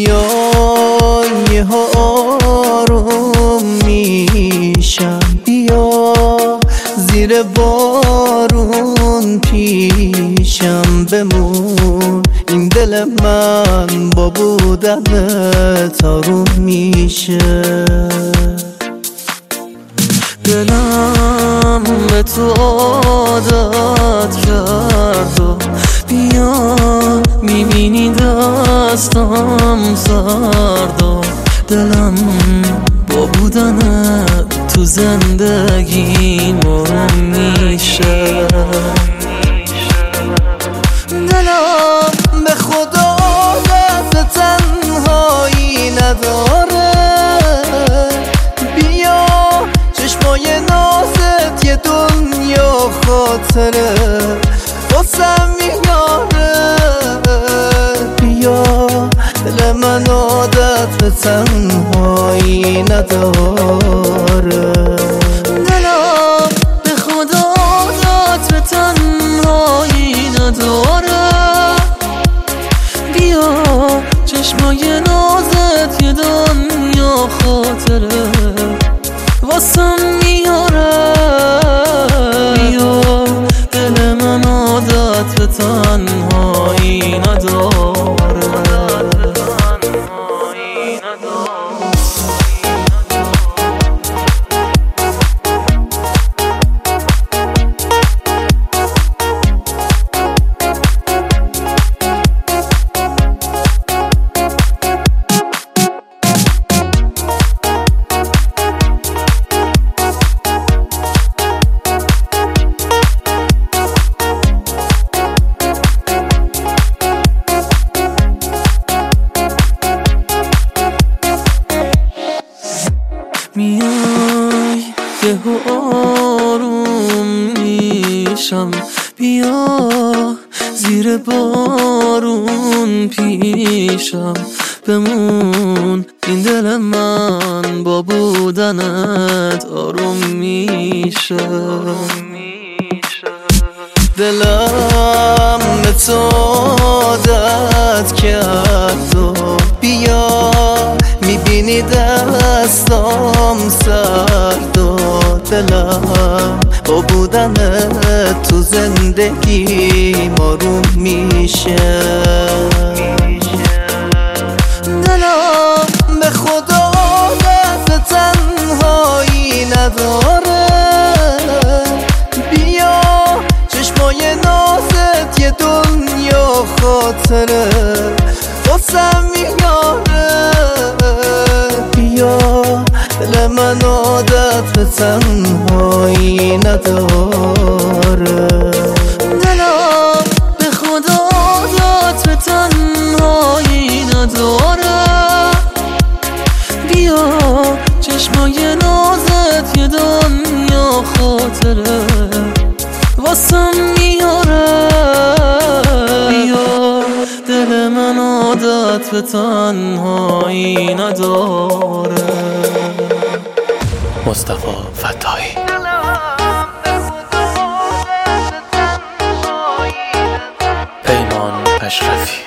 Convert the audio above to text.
بیا یه آروم میشم، بیا زیر بارون پیشم بمون. این دل من با بودنت آروم میشه. دلم به تو عادت کرد و بیا میبینی دستم سرد و دلم با بودنت تو زندگی مرم میشه. دلم به خدا عادت تنهایی نداره، بیا چشمای نازت یه دنیا خاطره واسم میاره. بیا دل من عادت به تنهایی نداره. دلم به خدا عادت به تنهایی نداره، بیا چشمای نازت یه دنیا خاطره واسم میاره. بیا دل من عادت به تنهایی نداره. میای یه آروم میشم، بیا زیر بارون پیشم بمون. این دل من با بودنت آروم میشه. دلم به تو عادت کرد و بیا میبینی دستام سرد و دلم با بودنت تو زندگی آروم میشه. دلم به خدا عادت تنهایی نداره، بیا چشمای نازت یه دنیا خاطره واسم میاره. بیا دل من عادت به تنهایی نداره. دلم به خدا عادت به تنهایی نداره، بیا چشمای نازت یه دنیا خاطره واسم میاره. بیا دل من عادت به تنهایی نداره. مصطفی فتاحی. پیمان اشرفی.